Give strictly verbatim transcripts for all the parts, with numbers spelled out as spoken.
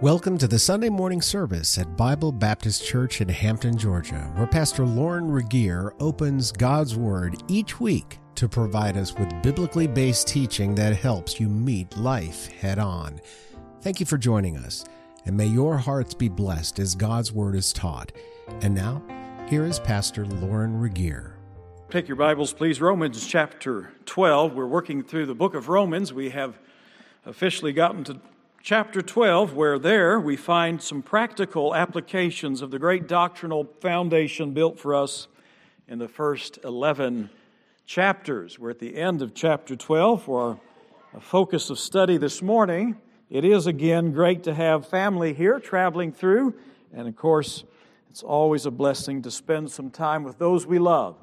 Welcome to the Sunday morning service at Bible Baptist Church in Hampton, Georgia, where Pastor Lauren Regier opens God's Word each week to provide us with biblically based teaching that helps you meet life head on. Thank you for joining us, and may your hearts be blessed as God's Word is taught. And now, here is Pastor Lauren Regier. Take your Bibles, please. Romans chapter twelve. We're working through the book of Romans. We have officially gotten to chapter twelve, where there we find some practical applications of the great doctrinal foundation built for us in the first eleven chapters. We're at the end of chapter twelve for our focus of study this morning. It is, again, great to have family here traveling through, and of course, it's always a blessing to spend some time with those we love.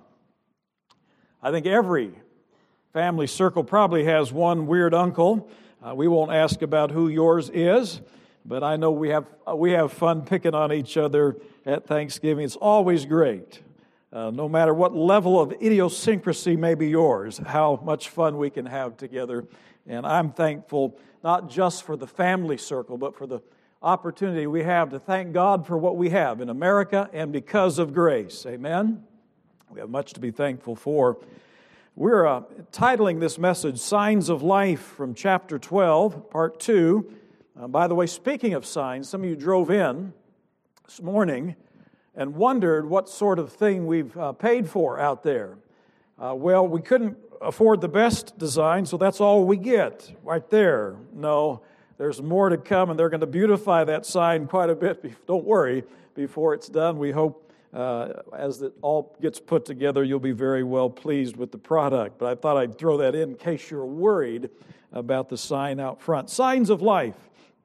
I think every family circle probably has one weird uncle. Uh, we won't ask about who yours is, but I know we have uh, we have fun picking on each other at Thanksgiving. It's always great. Uh, no matter what level of idiosyncrasy may be yours, how much fun we can have together. And I'm thankful not just for the family circle, but for the opportunity we have to thank God for what we have in America and because of grace. Amen? We have much to be thankful for. We're uh, titling this message, Signs of Life, from chapter twelve, part two. Uh, by the way, speaking of signs, some of you drove in this morning and wondered what sort of thing we've uh, paid for out there. Uh, well, we couldn't afford the best design, so that's all we get right there. No, there's more to come, and they're going to beautify that sign quite a bit. Don't worry, before it's done. We hope Uh, as it all gets put together, you'll be very well pleased with the product. But I thought I'd throw that in in case you're worried about the sign out front. Signs of life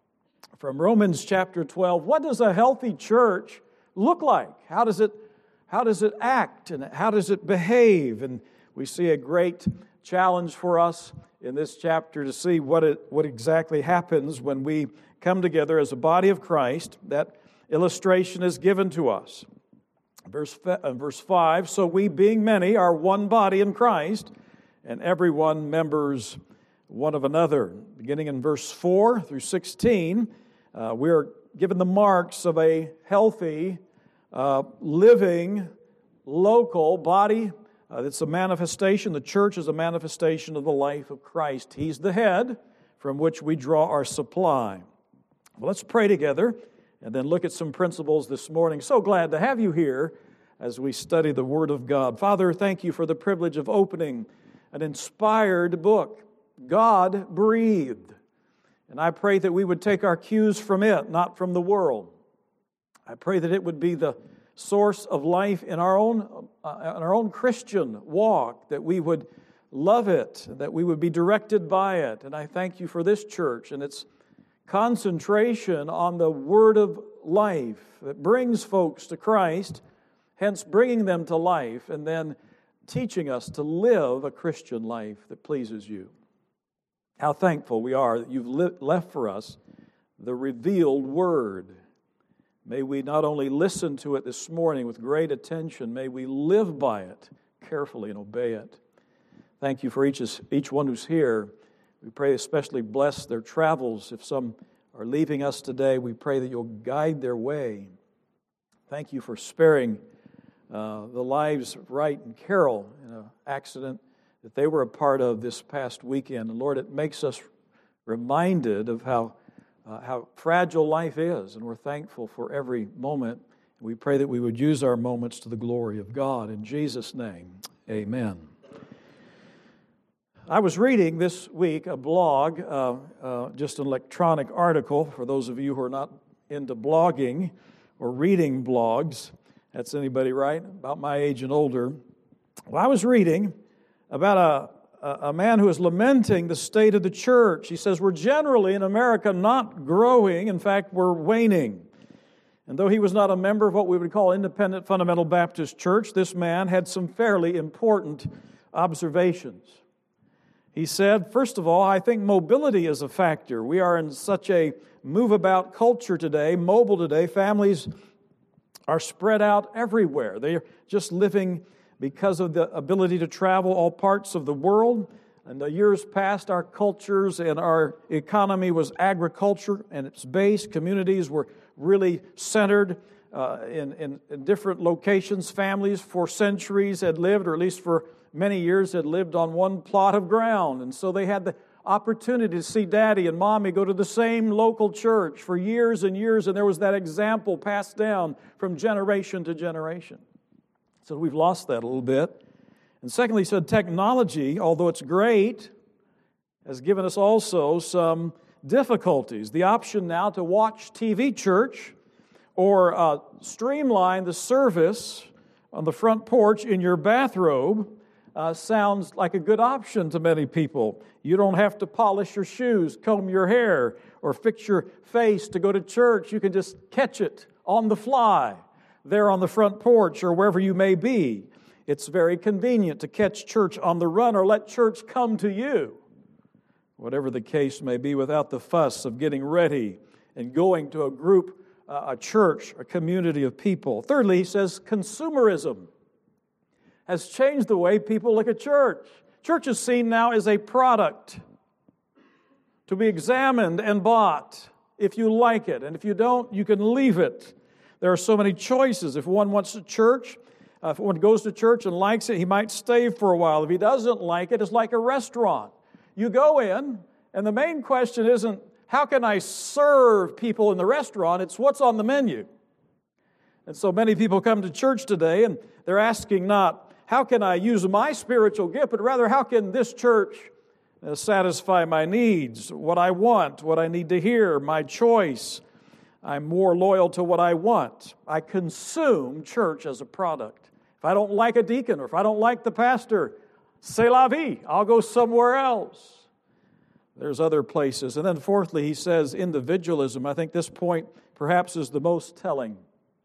from Romans chapter twelve. What does a healthy church look like? How does it, how does it act, and how does it behave? And we see a great challenge for us in this chapter to see what it, what exactly happens when we come together as a body of Christ. That illustration is given to us. Verse, verse five, so we being many are one body in Christ, and everyone members one of another. Beginning in verse four through sixteen, uh, we're given the marks of a healthy, uh, living, local body. Uh, it's a manifestation. The church is a manifestation of the life of Christ. He's the head from which we draw our supply. Well, let's pray together and then look at some principles this morning. So glad to have you here as we study the Word of God. Father, thank you for the privilege of opening an inspired book, God breathed. And I pray that we would take our cues from it, not from the world. I pray that it would be the source of life in our own, uh, in our own Christian walk, that we would love it, that we would be directed by it. And I thank you for this church and its concentration on the word of life that brings folks to Christ, hence bringing them to life, and then teaching us to live a Christian life that pleases you. How thankful we are that you've left for us the revealed word. May we not only listen to it this morning with great attention, may we live by it carefully and obey it. Thank you for each, each one who's here. We pray especially bless their travels. If some are leaving us today, we pray that you'll guide their way. Thank you for sparing uh, the lives of Wright and Carol in an accident that they were a part of this past weekend. And Lord, it makes us reminded of how, uh, how fragile life is, and we're thankful for every moment. We pray that we would use our moments to the glory of God. In Jesus' name, amen. I was reading this week a blog, uh, uh, just an electronic article, for those of you who are not into blogging or reading blogs. That's anybody, right? About my age and older. Well, I was reading about a, a man who is lamenting the state of the church. He says, we're generally in America not growing. In fact, we're waning. And though he was not a member of what we would call Independent Fundamental Baptist Church, this man had some fairly important observations. He said, first of all, I think mobility is a factor. We are in such a move-about culture today, mobile today. Families are spread out everywhere. They are just living because of the ability to travel all parts of the world. In the years past, our cultures and our economy was agriculture and its base. Communities were really centered uh, in, in, in different locations. Families for centuries had lived, or at least for many years, had lived on one plot of ground. And so they had the opportunity to see Daddy and Mommy go to the same local church for years and years, and there was that example passed down from generation to generation. So we've lost that a little bit. And secondly, he said technology, although it's great, has given us also some difficulties. The option now to watch T V church or uh, streamline the service on the front porch in your bathrobe uh, sounds like a good option to many people. You don't have to polish your shoes, comb your hair, or fix your face to go to church. You can just catch it on the fly there on the front porch or wherever you may be. It's very convenient to catch church on the run or let church come to you, whatever the case may be, without the fuss of getting ready and going to a group, uh, a church, a community of people. Thirdly, he says consumerism has changed the way people look at church. Church is seen now as a product to be examined and bought if you like it. And if you don't, you can leave it. There are so many choices. If one wants a church, Uh, if one goes to church and likes it, he might stay for a while. If he doesn't like it, it's like a restaurant. You go in, and the main question isn't, how can I serve people in the restaurant? It's what's on the menu. And so many people come to church today, and they're asking not, how can I use my spiritual gift, but rather, how can this church uh, satisfy my needs, what I want, what I need to hear, my choice. I'm more loyal to what I want. I consume church as a product. If I don't like a deacon or if I don't like the pastor, c'est la vie. I'll go somewhere else. There's other places. And then fourthly, he says individualism. I think this point perhaps is the most telling.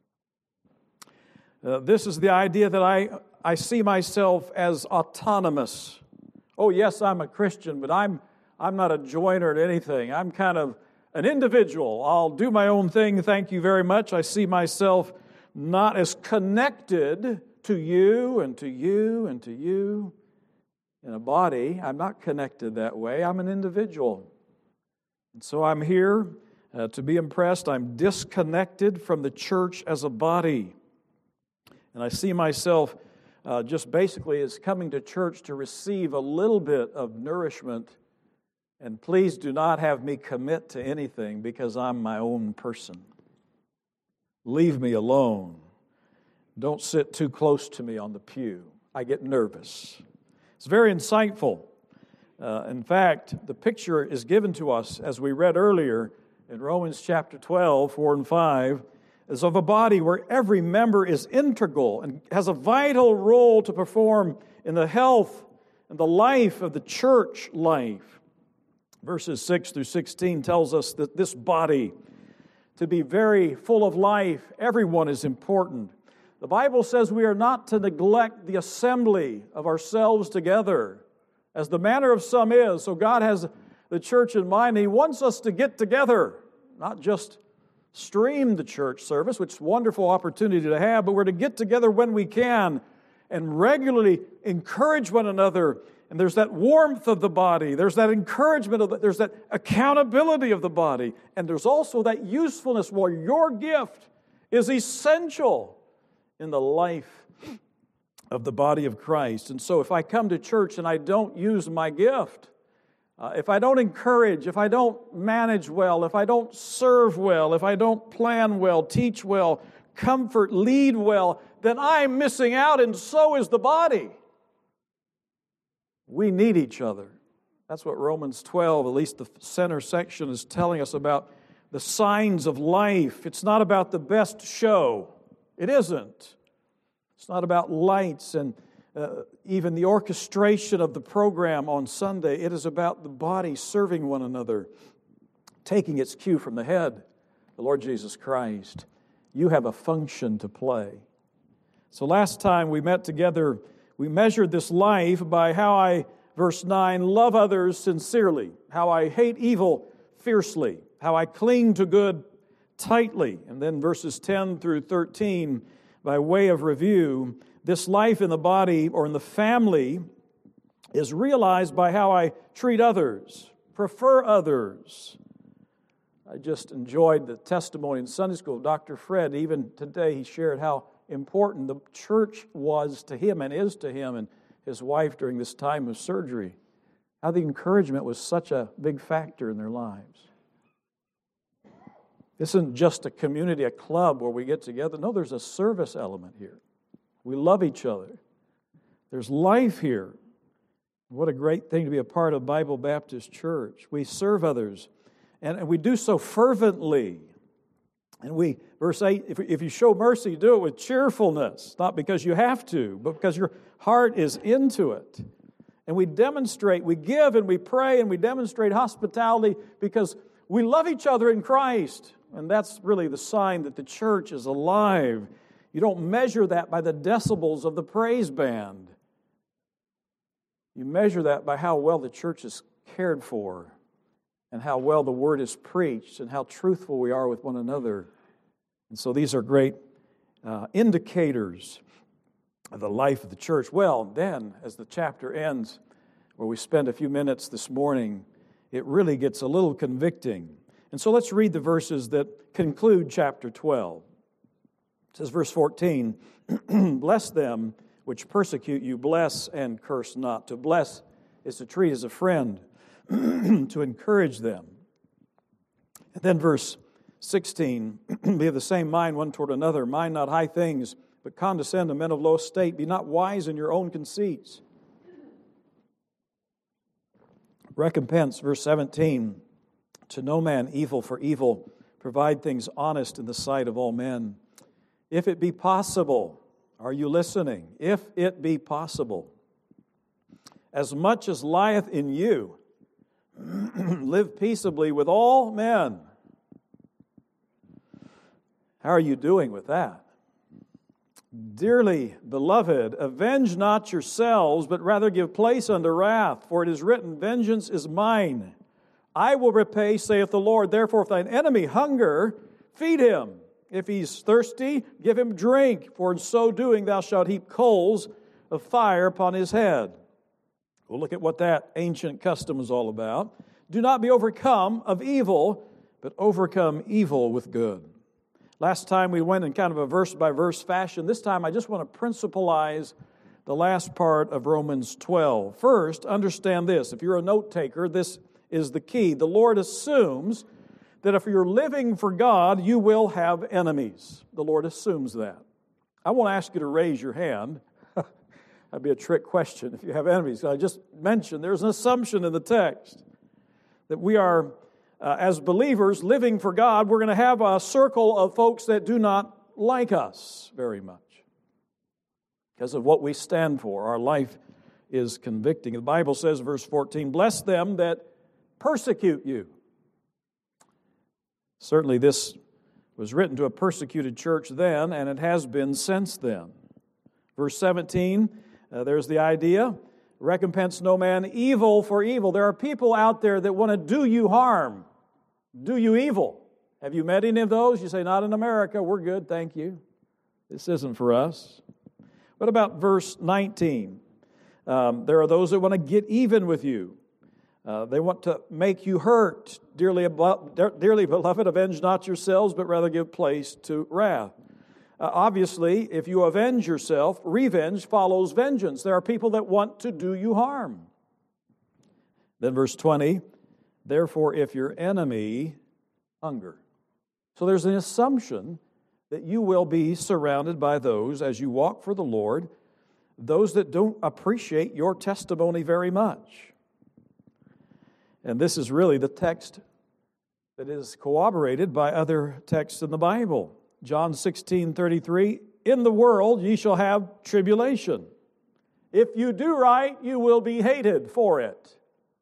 Uh, this is the idea that I, I see myself as autonomous. Oh, yes, I'm a Christian, but I'm, I'm not a joiner to anything. I'm kind of an individual. I'll do my own thing, thank you very much. I see myself not as connected to you and to you and to you in a body. I'm not connected that way. I'm an individual. And so I'm here uh, to be impressed. I'm disconnected from the church as a body. And I see myself uh, just basically as coming to church to receive a little bit of nourishment. And please do not have me commit to anything because I'm my own person. Leave me alone. Don't sit too close to me on the pew. I get nervous. It's very insightful. Uh, in fact, the picture is given to us, as we read earlier in Romans chapter twelve, four and five, as of a body where every member is integral and has a vital role to perform in the health and the life of the church life. Verses six through sixteen tells us that this body, to be very full of life, everyone is important. The Bible says we are not to neglect the assembly of ourselves together, as the manner of some is. So God has the church in mind. He wants us to get together, not just stream the church service, which is a wonderful opportunity to have, but we're to get together when we can and regularly encourage one another. And there's that warmth of the body. There's that encouragement of the, there's that accountability of the body. And there's also that usefulness where your gift is essential in the life of the body of Christ. And so if I come to church and I don't use my gift, uh, if I don't encourage, if I don't manage well, if I don't serve well, if I don't plan well, teach well, comfort, lead well, then I'm missing out, and so is the body. We need each other. That's what Romans twelve, at least the center section, is telling us about the signs of life. It's not about the best show. It isn't. It's not about lights and uh, even the orchestration of the program on Sunday. It is about the body serving one another, taking its cue from the head, the Lord Jesus Christ. You have a function to play. So last time we met together, we measured this life by how I, verse nine, love others sincerely, how I hate evil fiercely, how I cling to good tightly. And then verses ten through thirteen, by way of review, this life in the body or in the family is realized by how I treat others, prefer others. I just enjoyed the testimony in Sunday school of Doctor Fred. Even today he shared how important the church was to him and is to him and his wife during this time of surgery. How the encouragement was such a big factor in their lives. This isn't just a community, a club where we get together. No, there's a service element here. We love each other. There's life here. What a great thing to be a part of Bible Baptist Church. We serve others, and we do so fervently. And we, verse eight, if, if you show mercy, do it with cheerfulness, not because you have to, but because your heart is into it. And we demonstrate, we give and we pray and we demonstrate hospitality because we love each other in Christ. And that's really the sign that the church is alive. You don't measure that by the decibels of the praise band. You measure that by how well the church is cared for and how well the word is preached and how truthful we are with one another. And so these are great uh, indicators of the life of the church. Well, then, as the chapter ends, where we spend a few minutes this morning, it really gets a little convicting. And so let's read the verses that conclude chapter twelve. It says, verse fourteen, bless them which persecute you, bless and curse not. To bless is to treat as a friend, to encourage them. And then verse sixteen, be of the same mind one toward another, mind not high things, but condescend to men of low estate. Be not wise in your own conceits. Recompense, verse seventeen, to no man evil for evil. Provide things honest in the sight of all men. If it be possible, are you listening? If it be possible, as much as lieth in you, live peaceably with all men. How are you doing with that? Dearly beloved, avenge not yourselves, but rather give place unto wrath, for it is written, vengeance is mine. I will repay, saith the Lord. Therefore, if thine enemy hunger, feed him. If he's thirsty, give him drink, for in so doing thou shalt heap coals of fire upon his head. We'll look at what that ancient custom is all about. Do not be overcome of evil, but overcome evil with good. Last time we went in kind of a verse-by-verse fashion. This time I just want to principalize the last part of Romans twelve. First, understand this. If you're a note taker, this is the key. The Lord assumes that if you're living for God, you will have enemies. The Lord assumes that. I won't ask you to raise your hand. That'd be a trick question if you have enemies. I just mentioned there's an assumption in the text that we are, uh, as believers, living for God. We're going to have a circle of folks that do not like us very much because of what we stand for. Our life is convicting. The Bible says, verse fourteen, bless them that persecute you. Certainly this was written to a persecuted church then, and it has been since then. Verse seventeen, uh, there's the idea, recompense no man evil for evil. There are people out there that want to do you harm, do you evil. Have you met any of those? You say, not in America, we're good, thank you. This isn't for us. What about verse nineteen? Um, there are those that want to get even with you. Uh, they want to make you hurt. Dearly, dearly beloved, avenge not yourselves, but rather give place to wrath. Uh, obviously, if you avenge yourself, revenge follows vengeance. There are people that want to do you harm. Then verse twenty, therefore if your enemy hunger. So there's an assumption that you will be surrounded by those, as you walk for the Lord, those that don't appreciate your testimony very much. And this is really the text that is corroborated by other texts in the Bible. John sixteen thirty-three, in the world ye shall have tribulation. If you do right, you will be hated for it.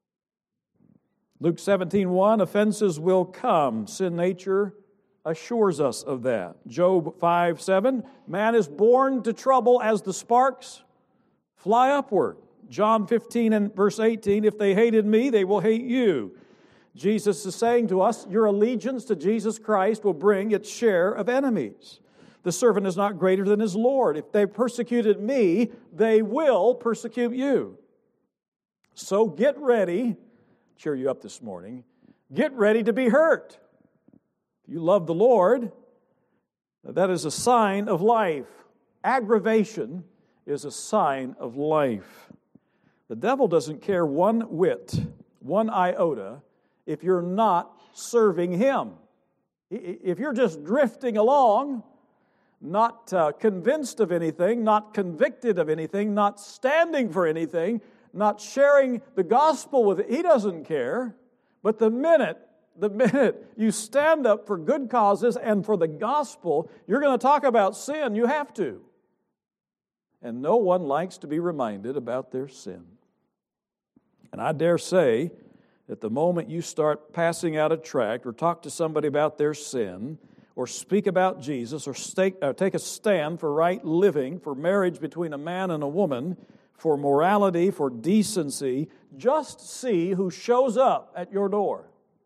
Luke seventeen one, offenses will come. Sin nature assures us of that. Job five seven, man is born to trouble as the sparks fly upward. John fifteen and verse eighteen, if they hated me, they will hate you. Jesus is saying to us, your allegiance to Jesus Christ will bring its share of enemies. The servant is not greater than his Lord. If they persecuted me, they will persecute you. So get ready, cheer you up this morning, get ready to be hurt. If you love the Lord, that is a sign of life. Aggravation is a sign of life. The devil doesn't care one whit, one iota, if you're not serving him. If you're just drifting along, not uh, convinced of anything, not convicted of anything, not standing for anything, not sharing the gospel with it, he doesn't care. But the minute, the minute you stand up for good causes and for the gospel, you're going to talk about sin. You have to. And no one likes to be reminded about their sin. And I dare say that the moment you start passing out a tract or talk to somebody about their sin or speak about Jesus or stake, uh, take a stand for right living, for marriage between a man and a woman, for morality, for decency, just see who shows up at your door.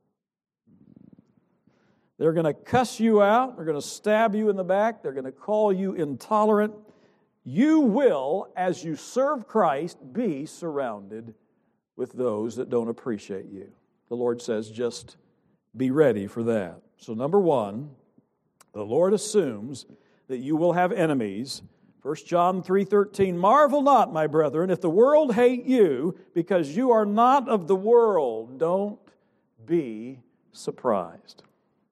They're going to cuss you out. They're going to stab you in the back. They're going to call you intolerant. You will, as you serve Christ, be surrounded with those that don't appreciate you. The Lord says, just be ready for that. So number one, the Lord assumes that you will have enemies. First John three thirteen, marvel not, my brethren, if the world hate you, because you are not of the world. Don't be surprised.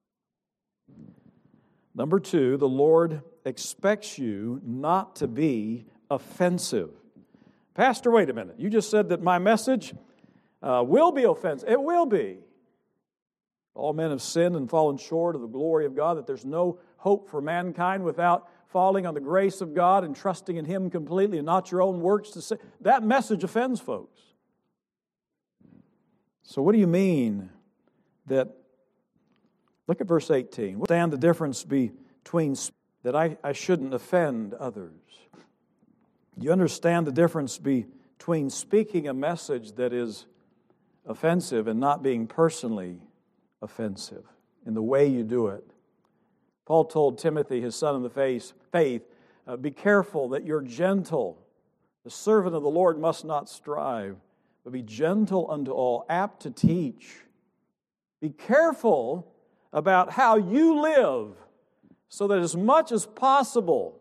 Number two, the Lord expects you not to be offensive. Pastor, wait a minute. You just said that my message uh, will be offensive. It will be. All men have sinned and fallen short of the glory of God, that there's no hope for mankind without falling on the grace of God and trusting in Him completely and not your own works to say. That message offends folks. So what do you mean that, look at verse eighteen. What stand the difference between that I, I shouldn't offend others? You understand the difference between speaking a message that is offensive and not being personally offensive in the way you do it. Paul told Timothy, his son in the faith, faith uh, be careful that you're gentle. The servant of the Lord must not strive, but be gentle unto all, apt to teach. Be careful about how you live, so that as much as possible,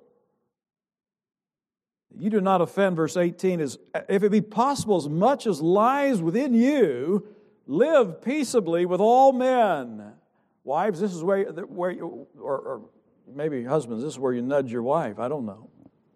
you do not offend. Verse eighteen is, if it be possible, as much as lies within you, live peaceably with all men. Wives, this is where, where you, or, or maybe husbands, this is where you nudge your wife. I don't know.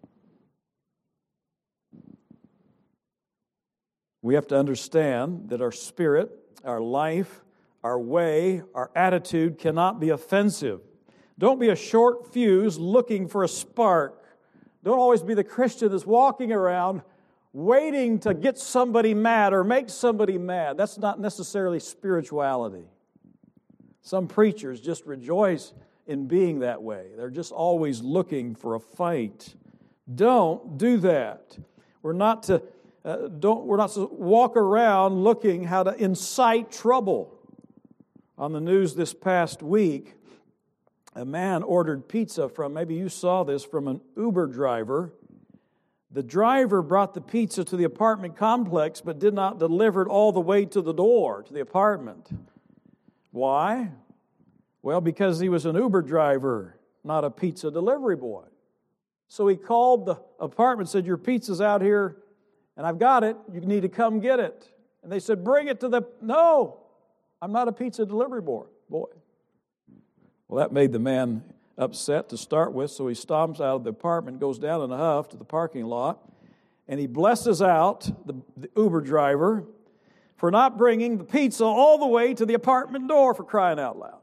We have to understand that our spirit, our life, our way, our attitude cannot be offensive. Don't be a short fuse looking for a spark. Don't always be the Christian that's walking around waiting to get somebody mad or make somebody mad. That's not necessarily spirituality. Some preachers just rejoice in being that way. They're just always looking for a fight. Don't do that. We're not to uh, don't we're not to walk around looking how to incite trouble. On the news this past week, a man ordered pizza from, maybe you saw this, from an Uber driver. The driver brought the pizza to the apartment complex but did not deliver it all the way to the door, to the apartment. Why? Well, because he was an Uber driver, not a pizza delivery boy. So he called the apartment and said, your pizza's out here and I've got it. You need to come get it. And they said, bring it to the... No, I'm not a pizza delivery boy. boy. Well, that made the man upset to start with, so he stomps out of the apartment, goes down in a huff to the parking lot, and he blesses out the, the Uber driver for not bringing the pizza all the way to the apartment door, for crying out loud.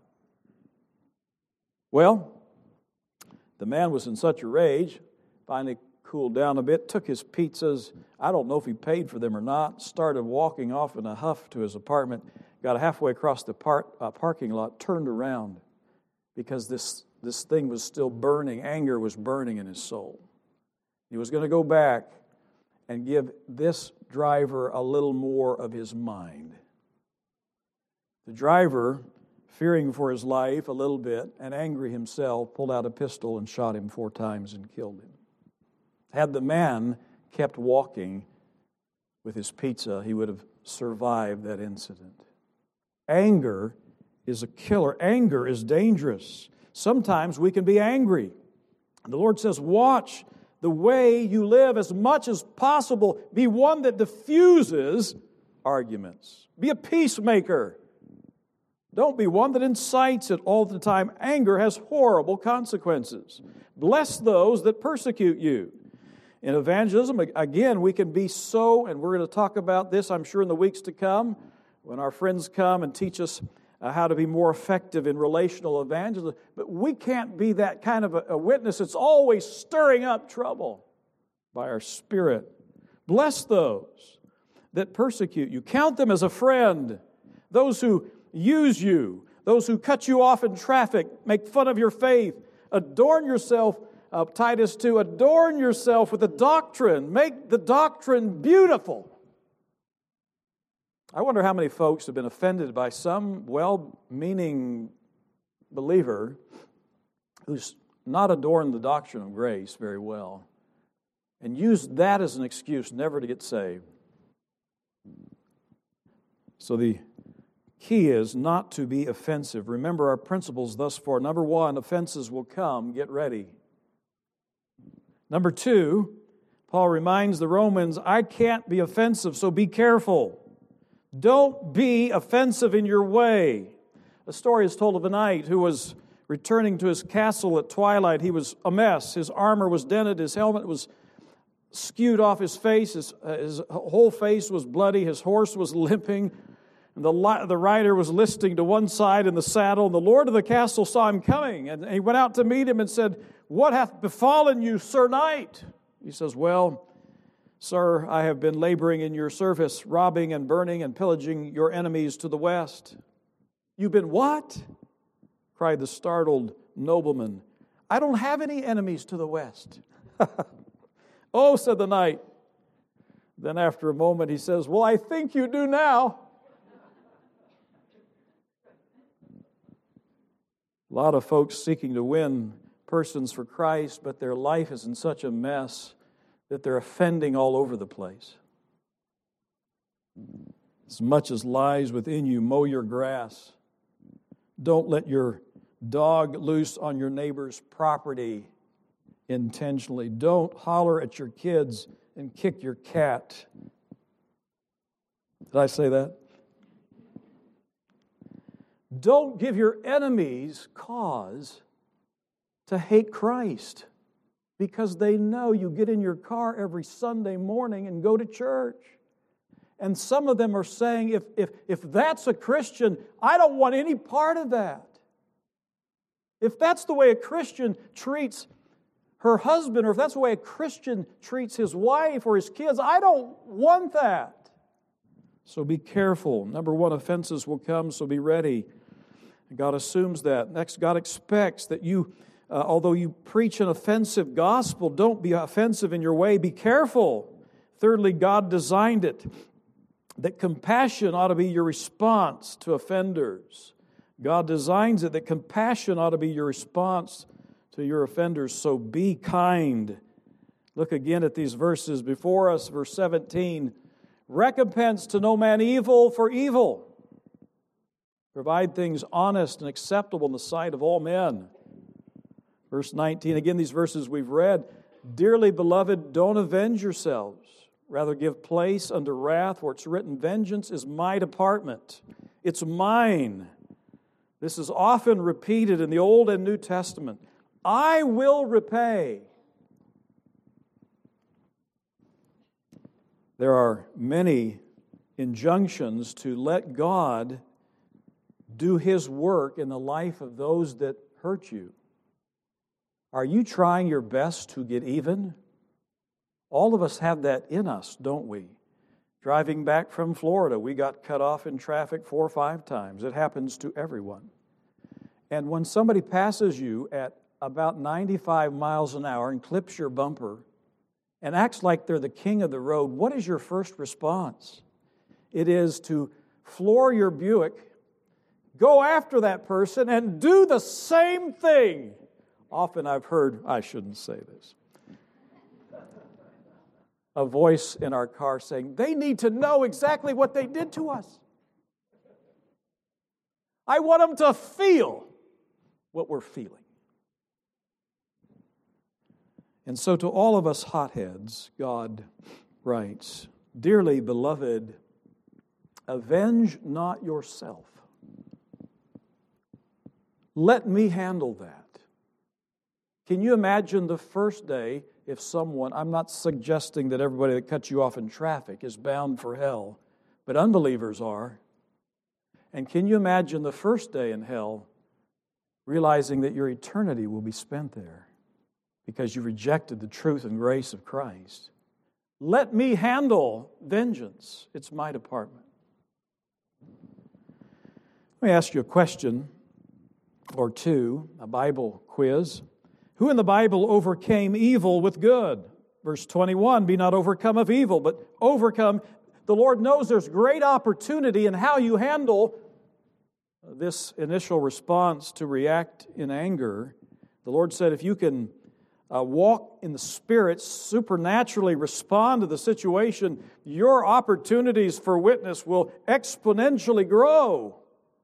Well, the man was in such a rage, finally cooled down a bit, took his pizzas, I don't know if he paid for them or not, started walking off in a huff to his apartment, got halfway across the par- uh, parking lot, turned around, because this, this thing was still burning. Anger was burning in his soul. He was going to go back and give this driver a little more of his mind. The driver, fearing for his life a little bit and angry himself, pulled out a pistol and shot him four times and killed him. Had the man kept walking, with his pizza, he would have survived that incident. Anger is a killer. Anger is dangerous. Sometimes we can be angry. The Lord says, watch the way you live as much as possible. Be one that diffuses arguments. Be a peacemaker. Don't be one that incites it all the time. Anger has horrible consequences. Bless those that persecute you. In evangelism, again, we can be so, and we're going to talk about this, I'm sure, in the weeks to come, when our friends come and teach us uh, how to be more effective in relational evangelism. But we can't be that kind of a, a witness that's always stirring up trouble by our spirit. Bless those that persecute you. Count them as a friend. Those who use you, those who cut you off in traffic, make fun of your faith. Adorn yourself, uh, Titus two, adorn yourself with the doctrine. Make the doctrine beautiful. I wonder how many folks have been offended by some well-meaning believer who's not adorned the doctrine of grace very well and used that as an excuse never to get saved. So the key is not to be offensive. Remember our principles thus far. Number one, offenses will come. Get ready. Number two, Paul reminds the Romans, I can't be offensive, so be careful. Don't be offensive in your way. A story is told of a knight who was returning to his castle at twilight. He was a mess. His armor was dented. His helmet was skewed off his face. His, uh, his whole face was bloody. His horse was limping. And the, li- the rider was listing to one side in the saddle. And the lord of the castle saw him coming. And he went out to meet him and said, What hath befallen you, Sir Knight? He says, Well, Sir, I have been laboring in your service, robbing and burning and pillaging your enemies to the west. You've been what? Cried the startled nobleman. I don't have any enemies to the west. Oh, said the knight. Then after a moment he says, Well, I think you do now. A lot of folks seeking to win persons for Christ, but their life is in such a mess that they're offending all over the place. As much as lies within you, mow your grass. Don't let your dog loose on your neighbor's property intentionally. Don't holler at your kids and kick your cat. Did I say that? Don't give your enemies cause to hate Christ because they know you get in your car every Sunday morning and go to church. And some of them are saying, if, if, if that's a Christian, I don't want any part of that. If that's the way a Christian treats her husband, or if that's the way a Christian treats his wife or his kids, I don't want that. So be careful. Number one, offenses will come, so be ready. God assumes that. Next, God expects that you, uh, although you preach an offensive gospel, don't be offensive in your way. Be careful. Thirdly, God designed it that compassion ought to be your response to offenders. God designs it that compassion ought to be your response to your offenders. So be kind. Look again at these verses before us. Verse seventeen. Recompense to no man evil for evil. Provide things honest and acceptable in the sight of all men. Verse nineteen, again, these verses we've read. Dearly beloved, don't avenge yourselves. Rather give place unto wrath, for it's written, vengeance is my department. It's mine. This is often repeated in the Old and New Testament. I will repay. There are many injunctions to let God do His work in the life of those that hurt you. Are you trying your best to get even? All of us have that in us, don't we? Driving back from Florida, we got cut off in traffic four or five times. It happens to everyone. And when somebody passes you at about ninety-five miles an hour and clips your bumper and acts like they're the king of the road, what is your first response? It is to floor your Buick, go after that person, and do the same thing. Often I've heard, I shouldn't say this. a voice in our car saying, they need to know exactly what they did to us. I want them to feel what we're feeling. And so to all of us hotheads, God writes, dearly beloved, avenge not yourself. Let me handle that. Can you imagine the first day if someone, I'm not suggesting that everybody that cuts you off in traffic is bound for hell, but unbelievers are. And can you imagine the first day in hell realizing that your eternity will be spent there because you rejected the truth and grace of Christ? Let me handle vengeance. It's my department. Let me ask you a question or two, a Bible quiz. Who in the Bible overcame evil with good? Verse twenty-one, be not overcome of evil, but overcome. The Lord knows there's great opportunity in how you handle this initial response to react in anger. The Lord said if you can uh, walk in the Spirit, supernaturally respond to the situation, your opportunities for witness will exponentially grow.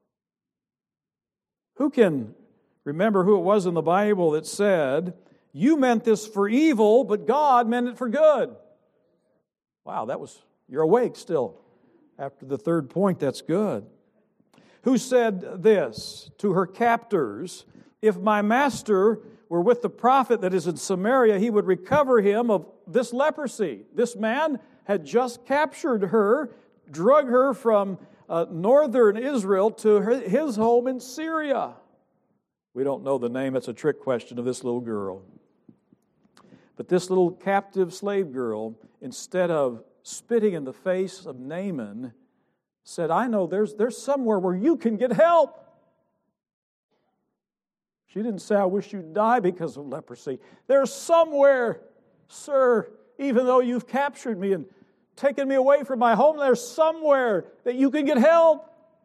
Who can remember who it was in the Bible that said, you meant this for evil, but God meant it for good? Wow, that was, you're awake still. After the third point, that's good. Who said this to her captors, if my master were with the prophet that is in Samaria, he would recover him of this leprosy. This man had just captured her, drug her from uh, northern Israel to her, his home in Syria. We don't know the name. It's a trick question of this little girl. But this little captive slave girl, instead of spitting in the face of Naaman, said, I know there's, there's somewhere where you can get help. She didn't say, I wish you'd die because of leprosy. There's somewhere, sir, even though you've captured me and taken me away from my home, there's somewhere that you can get help.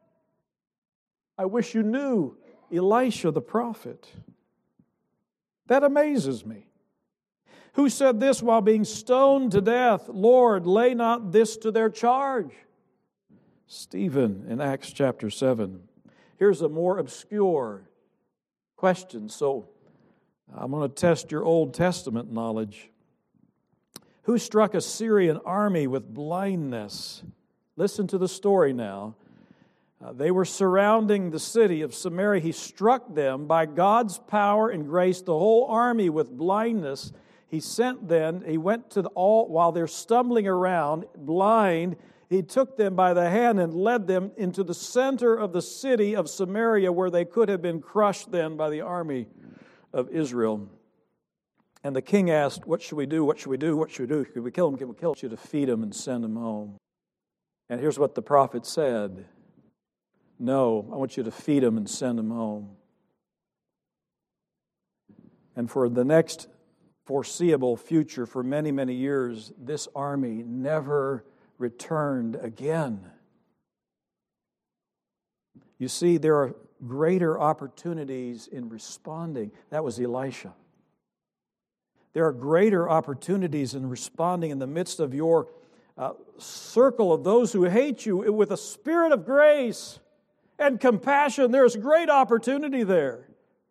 I wish you knew Elisha the prophet. That amazes me. Who said this while being stoned to death? Lord, lay not this to their charge. Stephen in Acts chapter seven. Here's a more obscure question, so I'm going to test your Old Testament knowledge. Who struck a Syrian army with blindness? Listen to the story now. Uh, they were surrounding the city of Samaria. He struck them by God's power and grace, the whole army with blindness. He sent them, he went to the all, while they're stumbling around, blind, he took them by the hand and led them into the center of the city of Samaria where they could have been crushed then by the army of Israel. And the king asked, what should we do? What should we do? What should we do? Should we kill him? Can we kill him? Should we defeat him and send him home? And here's what the prophet said. No, I want you to feed him and send him home. And for the next foreseeable future, for many, many years, this army never returned again. You see, there are greater opportunities in responding. That was Elisha. There are greater opportunities in responding in the midst of your uh, circle of those who hate you with a spirit of grace and compassion. There's great opportunity there.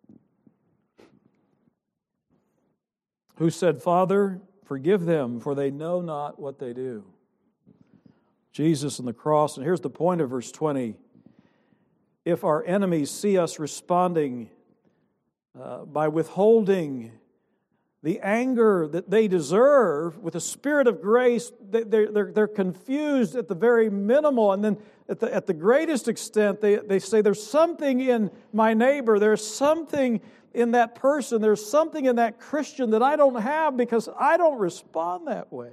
Who said, Father, forgive them, for they know not what they do. Jesus on the cross, and here's the point of verse twenty. If our enemies see us responding uh, by withholding the anger that they deserve with a spirit of grace, they're, they're, they're confused at the very minimal. And then at the, at the greatest extent, they, they say, there's something in my neighbor, there's something in that person, there's something in that Christian that I don't have because I don't respond that way.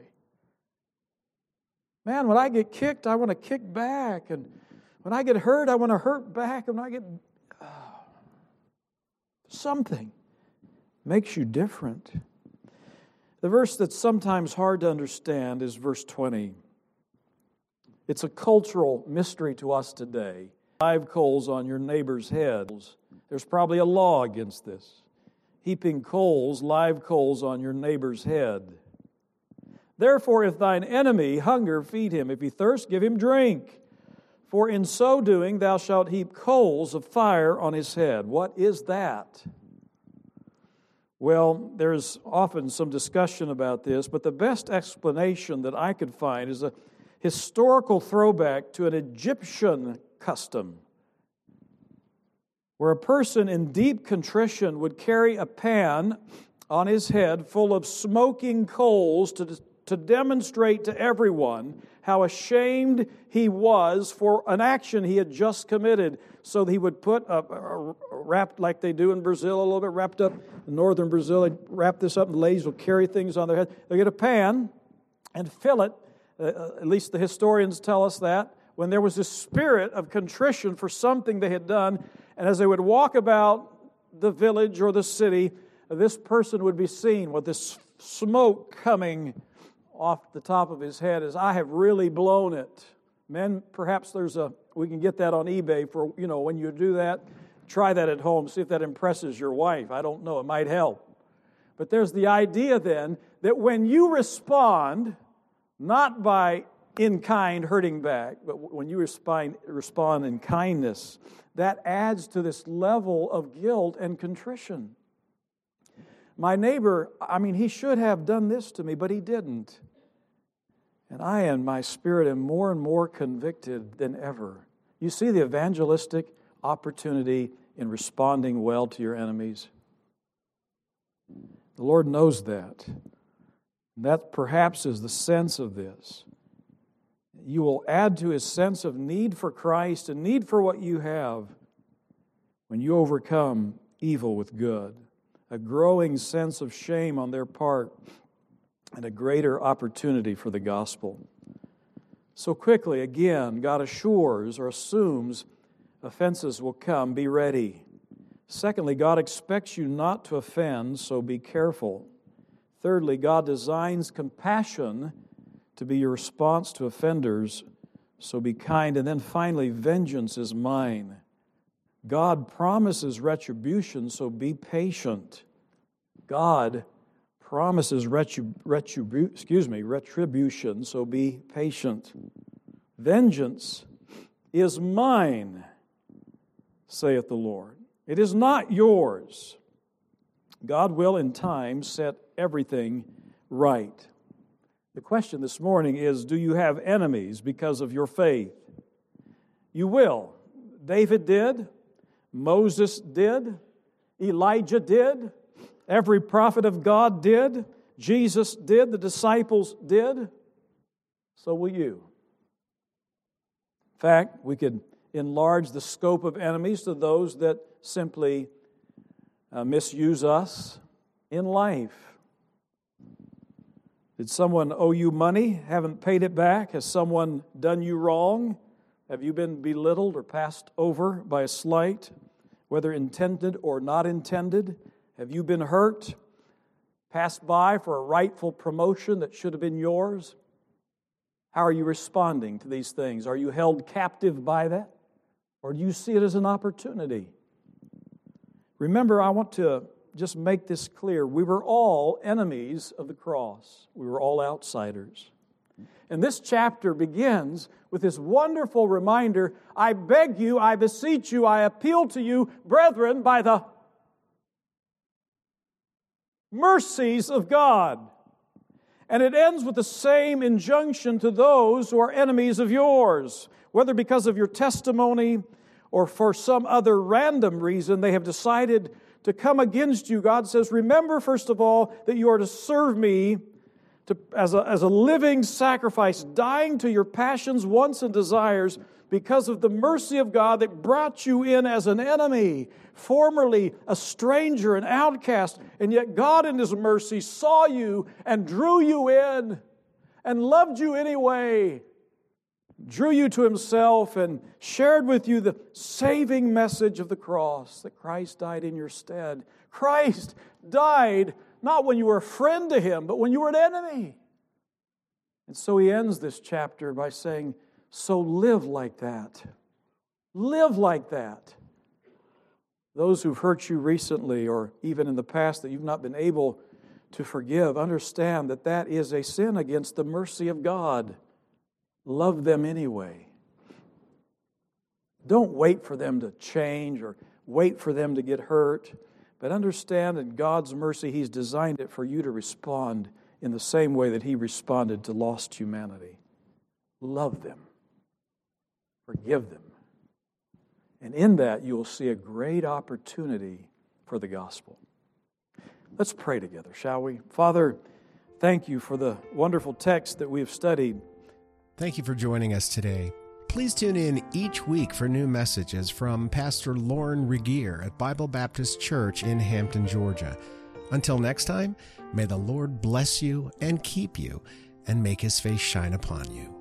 Man, when I get kicked, I want to kick back. And when I get hurt, I want to hurt back. And when I get... Oh, something makes you different. The verse that's sometimes hard to understand is verse twenty. It's a cultural mystery to us today. Live coals on your neighbor's head. There's probably a law against this. Heaping coals, live coals on your neighbor's head. Therefore, if thine enemy hunger, feed him. If he thirst, give him drink. For in so doing thou shalt heap coals of fire on his head. What is that? Well, there's often some discussion about this, but the best explanation that I could find is a historical throwback to an Egyptian custom, where a person in deep contrition would carry a pan on his head full of smoking coals to, to demonstrate to everyone how ashamed he was for an action he had just committed. So he would put a, a, a wrapped like they do in Brazil, a little bit wrapped up in northern Brazil. They'd wrap this up, and the ladies will carry things on their head. They'll get a pan and fill it. Uh, at least the historians tell us that, when there was this spirit of contrition for something they had done, and as they would walk about the village or the city, this person would be seen with this smoke coming off the top of his head as, I have really blown it. Men, perhaps there's a, we can get that on eBay for, you know, when you do that, try that at home, see if that impresses your wife. I don't know, it might help. But there's the idea then that when you respond, not by in kind hurting back, but when you respond, respond in kindness, that adds to this level of guilt and contrition. My neighbor, I mean, he should have done this to me, but he didn't. And I, in my spirit, am more and more convicted than ever. You see the evangelistic opportunity in responding well to your enemies. The Lord knows that. That perhaps is the sense of this. You will add to his sense of need for Christ and need for what you have when you overcome evil with good. A growing sense of shame on their part and a greater opportunity for the gospel. So quickly, again, God assures or assumes offenses will come. Be ready. Secondly, God expects you not to offend, so be careful. Thirdly, God designs compassion to be your response to offenders, so be kind. And then finally, vengeance is mine. God promises retribution, so be patient. God promises retrib- retribu- excuse me, retribution, so be patient. Vengeance is mine, saith the Lord. It is not yours. God will in time set everything right. The question this morning is, do you have enemies because of your faith? You will. David did. Moses did. Elijah did. Every prophet of God did. Jesus did. The disciples did. So will you. In fact, we could enlarge the scope of enemies to those that simply uh, misuse us in life. Did someone owe you money, haven't paid it back? Has someone done you wrong? Have you been belittled or passed over by a slight, whether intended or not intended? Have you been hurt, passed by for a rightful promotion that should have been yours? How are you responding to these things? Are you held captive by that? Or do you see it as an opportunity? Remember, I want to just make this clear. We were all enemies of the cross. We were all outsiders. And this chapter begins with this wonderful reminder, I beg you, I beseech you, I appeal to you, brethren, by the mercies of God. And it ends with the same injunction to those who are enemies of yours, whether because of your testimony or for some other random reason they have decided to come against you. God says, remember, first of all, that you are to serve me to, as, a, as a living sacrifice, dying to your passions, wants, and desires because of the mercy of God that brought you in as an enemy, formerly a stranger, an outcast, and yet God in His mercy saw you and drew you in and loved you anyway, drew you to Himself and shared with you the saving message of the cross, that Christ died in your stead. Christ died not when you were a friend to Him, but when you were an enemy. And so He ends this chapter by saying, so live like that. Live like that. Those who've hurt you recently or even in the past that you've not been able to forgive, understand that that is a sin against the mercy of God. Love them anyway. Don't wait for them to change or wait for them to get hurt, but understand that God's mercy, He's designed it for you to respond in the same way that He responded to lost humanity. Love them. Forgive them. And in that, you will see a great opportunity for the gospel. Let's pray together, shall we? Father, thank you for the wonderful text that we have studied. Thank you for joining us today. Please tune in each week for new messages from Pastor Lauren Regier at Bible Baptist Church in Hampton, Georgia. Until next time, may the Lord bless you and keep you and make His face shine upon you.